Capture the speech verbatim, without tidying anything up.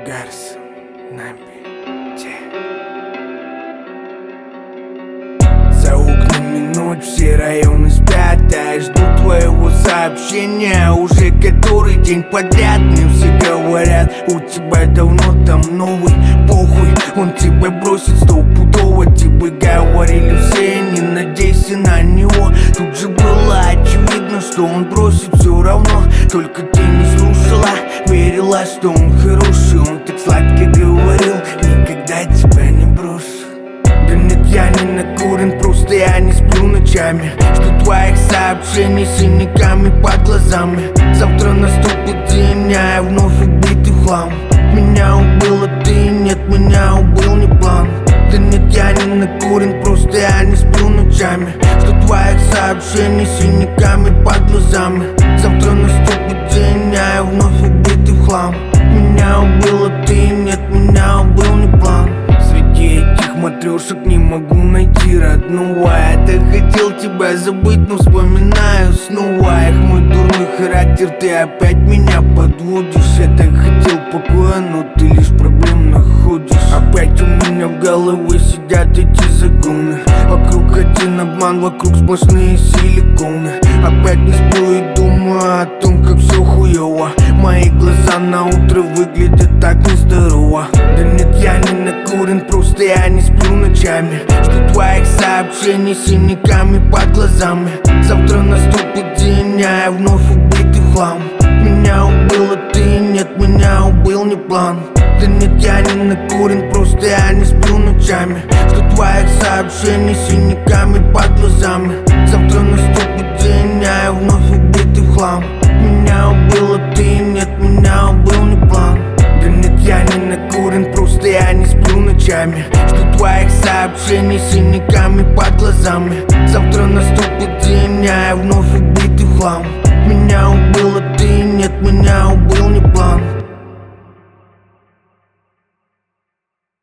Гарс на бите. За окнами ночь, все районы спят, а я жду твоего сообщения уже который день подряд. Мне все говорят, у тебя давно там новый, похуй, он тебя бросит стопудово. Тебе говорили все, не надейся на него. Тут же было очевидно, что он бросит все равно. Только ты не слушала, верила, что он хороший. Он так сладко говорил, никогда тебя не брошу. Да нет, я не накурен, просто я не сплю ночами. Жду твоих сообщений с синяками под глазами. Завтра наступит день, а я вновь убитый в хлам. Меня убила ты, нет, меня убил не план. Да нет, я не накурен, просто я не сплю ночами. Жду твоих сообщений с синяками под глазами. Завтра наступит день, а я вновь убитый в хлам. Меня убила ты, нет, меня убил не план. Среди этих матрешек не могу найти родного. Я так хотел тебя забыть, но вспоминаю снова их. Мой дурной характер, ты опять меня подводишь. Я так хотел покоя, но ты лишь проблем находишь. Опять у меня в голове сидят эти загоны. Вокруг один обман, вокруг сплошные силиконы. Опять не сплю и думаю о том, как все хуёво. Мои глаза на утро выглядят так нездорово. Да нет, я не накурен, просто я не сплю ночами. Жду твоих сообщений с синяками под глазами. Завтра наступит день, а я вновь убитый в хлам. Меня убила ты, нет, меня убил не план. Да нет, я не накурен, просто я не сплю ночами. Жду твоих сообщений с синяками под глазами. Завтра наступит день, а я вновь убитый в хлам. Меня убила ты, нет, меня убил не план. Да нет, я не накурен, просто я не сплю ночами. Жду твоих сообщений с синяками под глазами. Завтра наступит день, а я вновь убитый в хлам. Меня убила ты, нет, меня убил